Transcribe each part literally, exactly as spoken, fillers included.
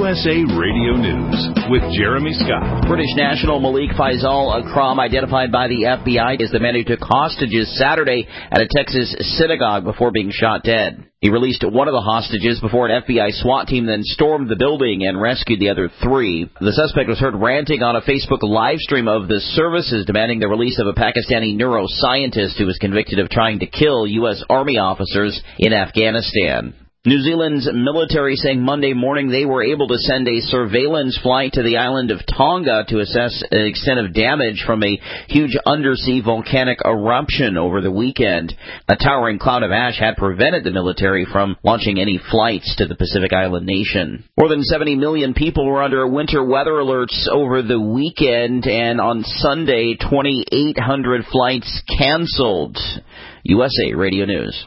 S A Radio News with Jeremy Scott. British national Malik Faisal Akram, identified by the F B I as the man who took hostages Saturday at a Texas synagogue before being shot dead. He released one of the hostages before an F B I SWAT team then stormed the building and rescued the other three. The suspect was heard ranting on a Facebook live stream of the services, demanding the release of a Pakistani neuroscientist who was convicted of trying to kill U S Army officers in Afghanistan. New Zealand's military saying Monday morning they were able to send a surveillance flight to the island of Tonga to assess the extent of damage from a huge undersea volcanic eruption over the weekend. A towering cloud of ash had prevented the military from launching any flights to the Pacific island nation. More than seventy million people were under winter weather alerts over the weekend, and on Sunday, twenty-eight hundred flights canceled. U S A Radio News.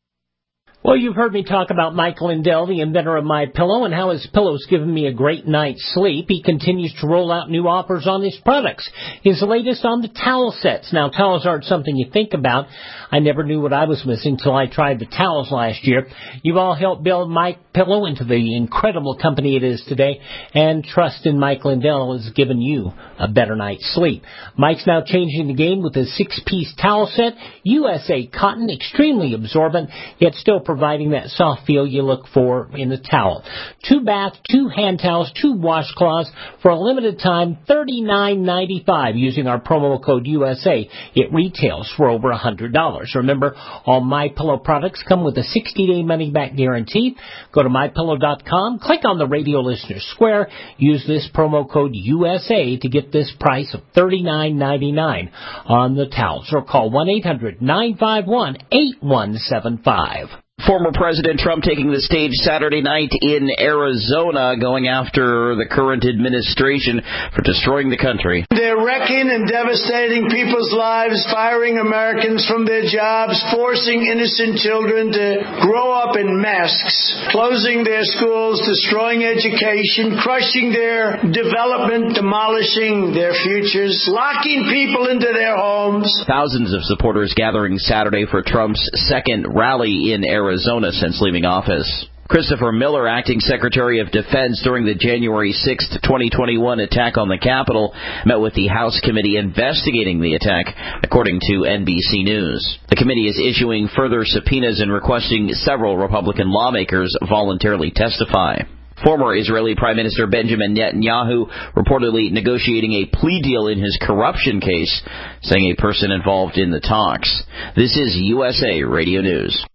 Well, you've heard me talk about Mike Lindell, the inventor of MyPillow, and how his pillow's given me a great night's sleep. He continues to roll out new offers on his products. His latest on the towel sets. Now, towels aren't something you think about. I never knew what I was missing till I tried the towels last year. You've all helped build MyPillow into the incredible company it is today, and trust in Mike Lindell has given you a better night's sleep. Mike's now changing the game with a six-piece towel set, U S A cotton, extremely absorbent, yet still providing that soft feel you look for in the towel. Two bath, two hand towels, two washcloths for a limited time, thirty-nine ninety-five using our promo code U S A. It retails for over one hundred dollars. Remember, all MyPillow products come with a sixty-day money-back guarantee. Go to my pillow dot com, click on the radio listener square, use this promo code U S A to get this price of thirty-nine ninety-nine on the towels, or call one eight hundred nine five one eight one seven five. Former President Trump taking the stage Saturday night in Arizona, going after the current administration for destroying the country. They're wrecking and devastating people's lives, firing Americans from their jobs, forcing innocent children to grow up in masks, closing their schools, destroying education, crushing their development, demolishing their futures, locking people into their homes. Thousands of supporters gathering Saturday for Trump's second rally in Arizona. Arizona since leaving office. Christopher Miller, acting Secretary of Defense during the January sixth, twenty twenty-one attack on the Capitol, met with the House committee investigating the attack, according to N B C News. The committee is issuing further subpoenas and requesting several Republican lawmakers voluntarily testify. Former Israeli Prime Minister Benjamin Netanyahu reportedly negotiating a plea deal in his corruption case, saying a person involved in the talks. This is U S A Radio News.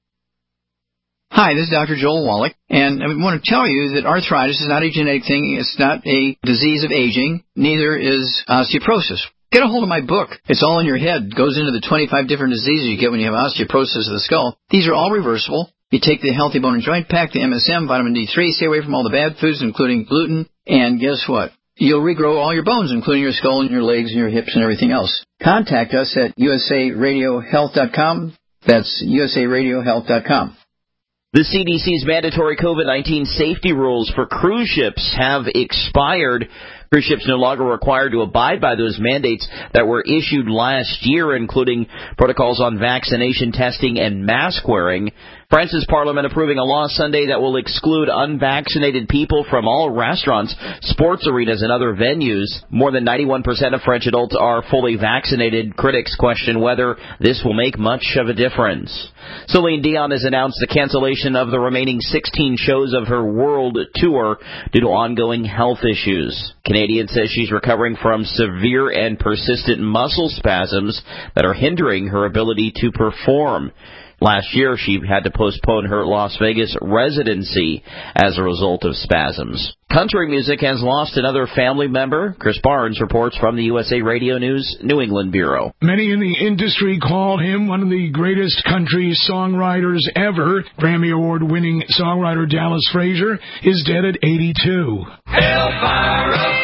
Hi, this is Doctor Joel Wallach, and I want to tell you that arthritis is not a genetic thing. It's not a disease of aging. Neither is osteoporosis. Get a hold of my book. It's all in your head. It goes into the twenty-five different diseases you get when you have osteoporosis of the skull. These are all reversible. You take the Healthy Bone and Joint Pack, the M S M, vitamin D three, stay away from all the bad foods, including gluten, and guess what? You'll regrow all your bones, including your skull and your legs and your hips and everything else. Contact us at U S A radio health dot com. That's U S A radio health dot com. The C D C's mandatory COVID nineteen safety rules for cruise ships have expired. Cruise ships no longer required to abide by those mandates that were issued last year, including protocols on vaccination testing and mask wearing. France's parliament approving a law Sunday that will exclude unvaccinated people from all restaurants, sports arenas, and other venues. More than ninety-one percent of French adults are fully vaccinated. Critics question whether this will make much of a difference. Celine Dion has announced the cancellation of the remaining sixteen shows of her world tour due to ongoing health issues. Canadian says she's recovering from severe and persistent muscle spasms that are hindering her ability to perform. Last year, she had to postpone her Las Vegas residency as a result of spasms. Country music has lost another family member. Chris Barnes reports from the U S A Radio News New England Bureau. Many in the industry called him one of the greatest country songwriters ever. Grammy Award-winning songwriter Dallas Frazier is dead at eighty-two. Elvira.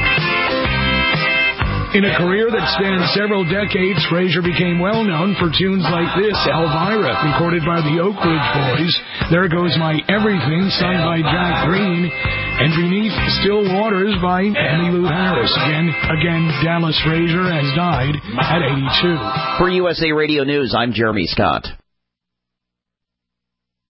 In a career that spanned several decades, Frazier became well known for tunes like this, Elvira, recorded by the Oak Ridge Boys. There Goes My Everything, sung by Jack Green. And Beneath Still Waters by Emmylou Harris. Again, again, Dallas Frazier has died at eighty-two. For U S A Radio News, I'm Jeremy Scott.